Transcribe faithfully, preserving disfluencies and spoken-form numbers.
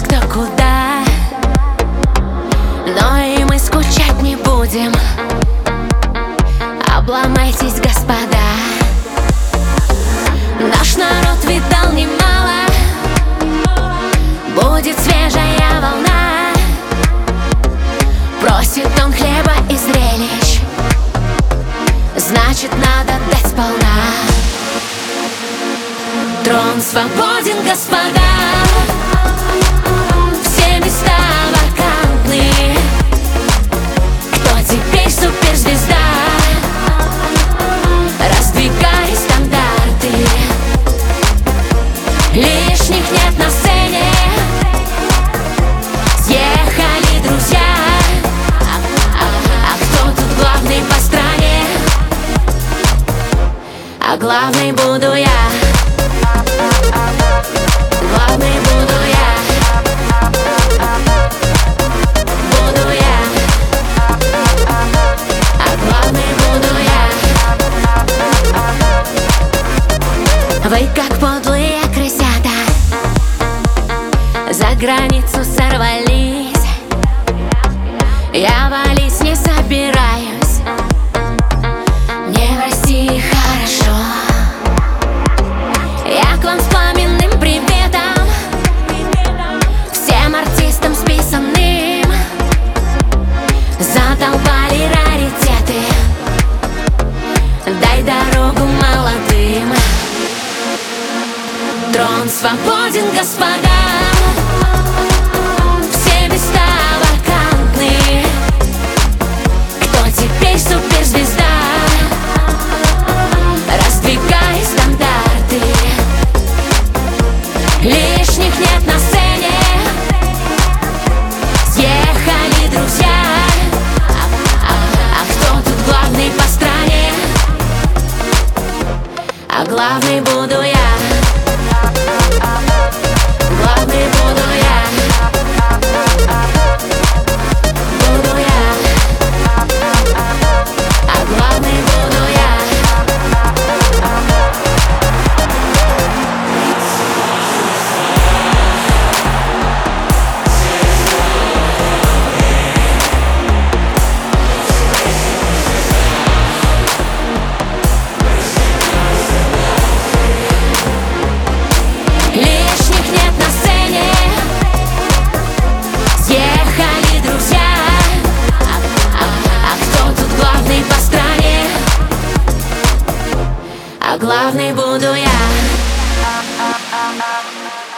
кто куда, но и мы скучать не будем. Обломайтесь, господа. Наш народ видал немало, будет свежая волна. Просит он хлеба и зрелищ, значит, надо дать сполна. Трон свободен, господа, все места вакантны. Кто теперь суперзвезда? Раздвигай стандарты. Лишних нет на сцене, съехали друзья. А, а, а кто тут главный по стране? А главный буду я. Главный буду я. Буду я. А главный буду я. Вы как подлые крысята за границу сорвались. Я валить не собираюсь, мне в России хорошо. Я к вам с пламенным приветом, всем артистам списанным. Задолбали раритеты, дай дорогу молодым. Трон свободен, господа, все места вакантны. Кто теперь суперзвезда? Раздвигай стандарты. Лишних нет на сцене, съехали друзья. А, а, а кто тут главный по стране? А главный буду я. Главный буду я. Буду я. А главный буду я. Лишних нет на сцене, съехали друзья. А, а, а кто тут главный по стране? А главный буду я.